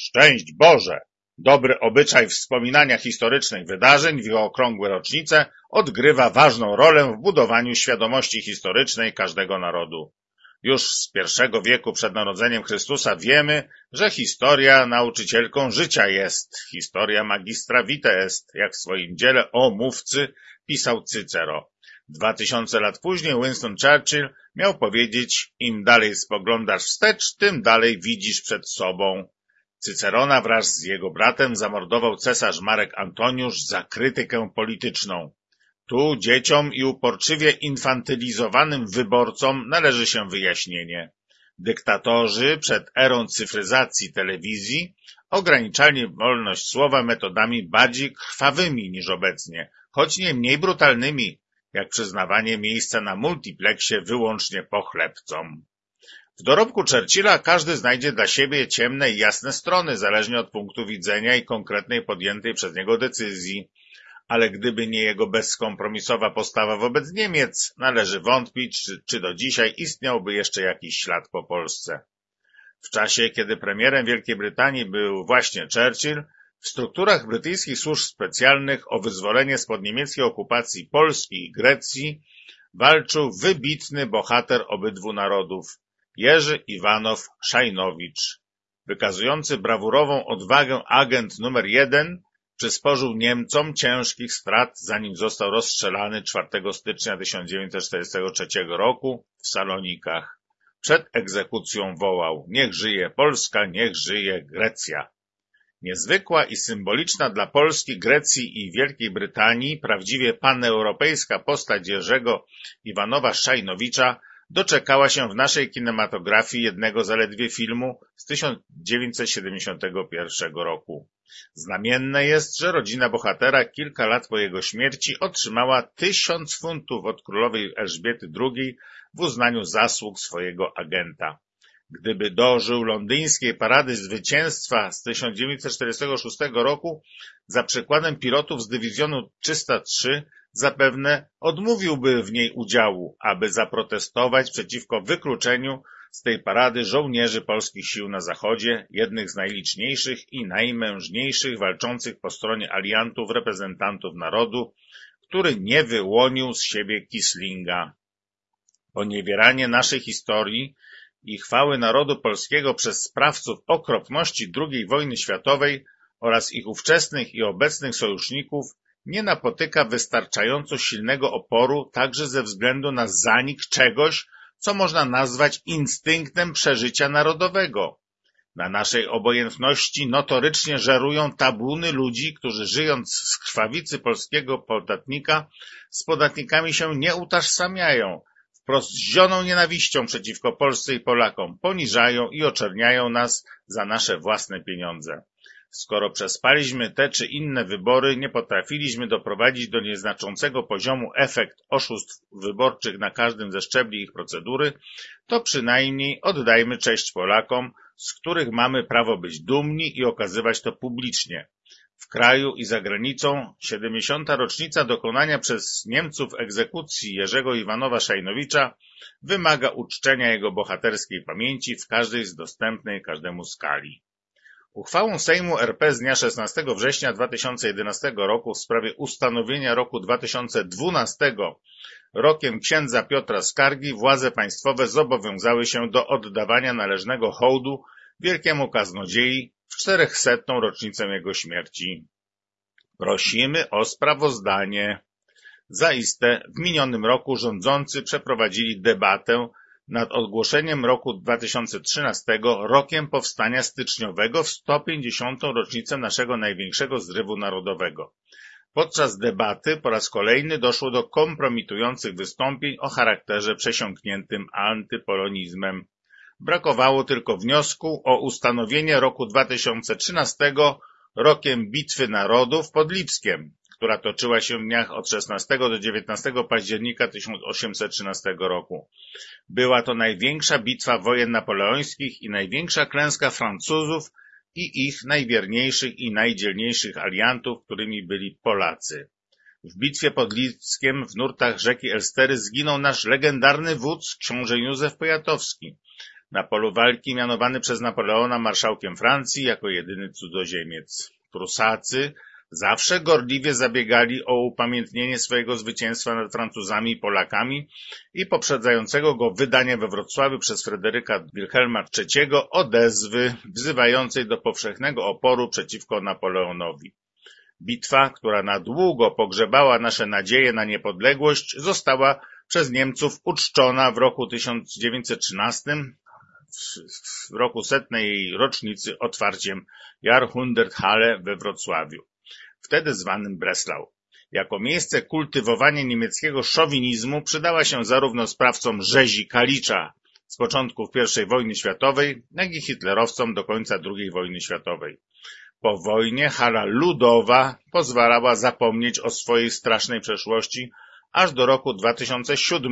Szczęść Boże! Dobry obyczaj wspominania historycznych wydarzeń w ich okrągłe rocznice odgrywa ważną rolę w budowaniu świadomości historycznej każdego narodu. Już z I wieku przed narodzeniem Chrystusa wiemy, że historia nauczycielką życia jest, historia magistra vitae est, jak w swoim dziele o mówcy pisał Cycero. 2000 lat później Winston Churchill miał powiedzieć: im dalej spoglądasz wstecz, tym dalej widzisz przed sobą. Cycerona wraz z jego bratem zamordował cesarz Marek Antoniusz za krytykę polityczną. Tu dzieciom i uporczywie infantylizowanym wyborcom należy się wyjaśnienie. Dyktatorzy przed erą cyfryzacji telewizji ograniczali wolność słowa metodami bardziej krwawymi niż obecnie, choć nie mniej brutalnymi, jak przyznawanie miejsca na multipleksie wyłącznie pochlebcom. W dorobku Churchilla każdy znajdzie dla siebie ciemne i jasne strony, zależnie od punktu widzenia i konkretnej podjętej przez niego decyzji. Ale gdyby nie jego bezkompromisowa postawa wobec Niemiec, należy wątpić, czy do dzisiaj istniałby jeszcze jakiś ślad po Polsce. W czasie, kiedy premierem Wielkiej Brytanii był właśnie Churchill, w strukturach brytyjskich służb specjalnych o wyzwolenie spod niemieckiej okupacji Polski i Grecji walczył wybitny bohater obydwu narodów, Jerzy Iwanow Szajnowicz. Wykazujący brawurową odwagę agent numer 1 przysporzył Niemcom ciężkich strat, zanim został rozstrzelany 4 stycznia 1943 roku w Salonikach. Przed egzekucją wołał: niech żyje Polska, niech żyje Grecja. Niezwykła i symboliczna dla Polski, Grecji i Wielkiej Brytanii, prawdziwie paneuropejska postać Jerzego Iwanowa Szajnowicza doczekała się w naszej kinematografii jednego zaledwie filmu z 1971 roku. Znamienne jest, że rodzina bohatera kilka lat po jego śmierci otrzymała 1000 funtów od królowej Elżbiety II w uznaniu zasług swojego agenta. Gdyby dożył londyńskiej parady zwycięstwa z 1946 roku, za przykładem pilotów z dywizjonu 303 zapewne odmówiłby w niej udziału, aby zaprotestować przeciwko wykluczeniu z tej parady żołnierzy polskich sił na zachodzie, jednych z najliczniejszych i najmężniejszych walczących po stronie aliantów reprezentantów narodu, który nie wyłonił z siebie Quislinga. Poniewieranie naszej historii i chwały narodu polskiego przez sprawców okropności II wojny światowej oraz ich ówczesnych i obecnych sojuszników nie napotyka wystarczająco silnego oporu także ze względu na zanik czegoś, co można nazwać instynktem przeżycia narodowego. Na naszej obojętności notorycznie żerują tabuny ludzi, którzy żyjąc z krwawicy polskiego podatnika z podatnikami się nie utożsamiają, wprost zioną nienawiścią przeciwko Polsce i Polakom, poniżają i oczerniają nas za nasze własne pieniądze. Skoro przespaliśmy te czy inne wybory, nie potrafiliśmy doprowadzić do nieznaczącego poziomu efekt oszustw wyborczych na każdym ze szczebli ich procedury, to przynajmniej oddajmy cześć Polakom, z których mamy prawo być dumni i okazywać to publicznie. W kraju i za granicą 70. rocznica dokonania przez Niemców egzekucji Jerzego Iwanowa Szajnowicza wymaga uczczenia jego bohaterskiej pamięci w każdej z dostępnej każdemu skali. Uchwałą Sejmu RP z dnia 16 września 2011 roku w sprawie ustanowienia roku 2012 rokiem księdza Piotra Skargi władze państwowe zobowiązały się do oddawania należnego hołdu wielkiemu kaznodziei w 400. rocznicę jego śmierci. Prosimy o sprawozdanie. Zaiste w minionym roku rządzący przeprowadzili debatę nad ogłoszeniem roku 2013 rokiem powstania styczniowego w 150. rocznicę naszego największego zrywu narodowego. Podczas debaty po raz kolejny doszło do kompromitujących wystąpień o charakterze przesiąkniętym antypolonizmem. Brakowało tylko wniosku o ustanowienie roku 2013 rokiem Bitwy Narodów pod Lipskiem, która toczyła się w dniach od 16 do 19 października 1813 roku. Była to największa bitwa wojen napoleońskich i największa klęska Francuzów i ich najwierniejszych i najdzielniejszych aliantów, którymi byli Polacy. W bitwie pod Lipskiem w nurtach rzeki Elstery zginął nasz legendarny wódz, książę Józef Poniatowski. Na polu walki mianowany przez Napoleona marszałkiem Francji jako jedyny cudzoziemiec. Prusacy zawsze gorliwie zabiegali o upamiętnienie swojego zwycięstwa nad Francuzami i Polakami i poprzedzającego go wydania we Wrocławiu przez Fryderyka Wilhelma III odezwy wzywającej do powszechnego oporu przeciwko Napoleonowi. Bitwa, która na długo pogrzebała nasze nadzieje na niepodległość, została przez Niemców uczczona w roku 1913, w roku 100. jej rocznicy, otwarciem Jahrhunderthalle we Wrocławiu, wtedy zwanym Breslau. Jako miejsce kultywowania niemieckiego szowinizmu przydała się zarówno sprawcom rzezi Kalicza z początków I wojny światowej, jak i hitlerowcom do końca II wojny światowej. Po wojnie hala ludowa pozwalała zapomnieć o swojej strasznej przeszłości aż do roku 2007,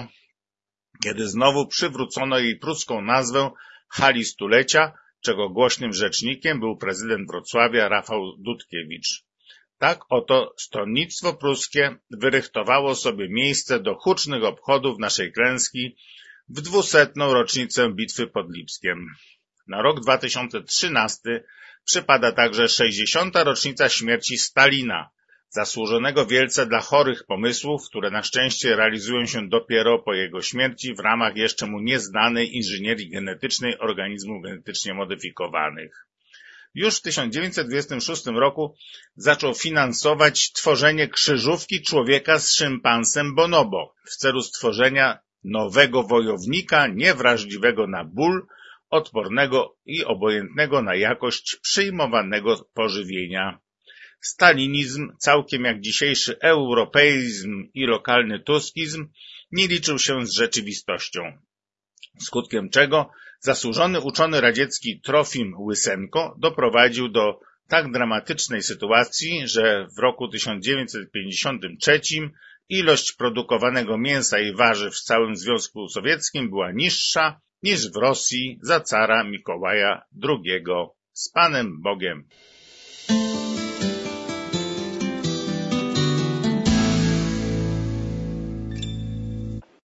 kiedy znowu przywrócono jej pruską nazwę Hali Stulecia, czego głośnym rzecznikiem był prezydent Wrocławia Rafał Dudkiewicz. Tak oto stronnictwo pruskie wyrychtowało sobie miejsce do hucznych obchodów naszej klęski w 200. rocznicę bitwy pod Lipskiem. Na rok 2013 przypada także 60. rocznica śmierci Stalina, zasłużonego wielce dla chorych pomysłów, które na szczęście realizują się dopiero po jego śmierci w ramach jeszcze mu nieznanej inżynierii genetycznej organizmów genetycznie modyfikowanych. Już w 1926 roku zaczął finansować tworzenie krzyżówki człowieka z szympansem bonobo w celu stworzenia nowego wojownika niewrażliwego na ból, odpornego i obojętnego na jakość przyjmowanego pożywienia. Stalinizm, całkiem jak dzisiejszy europeizm i lokalny tuskizm, nie liczył się z rzeczywistością, skutkiem czego zasłużony uczony radziecki Trofim Łysenko doprowadził do tak dramatycznej sytuacji, że w roku 1953 ilość produkowanego mięsa i warzyw w całym Związku Sowieckim była niższa niż w Rosji za cara Mikołaja II. Z Panem Bogiem.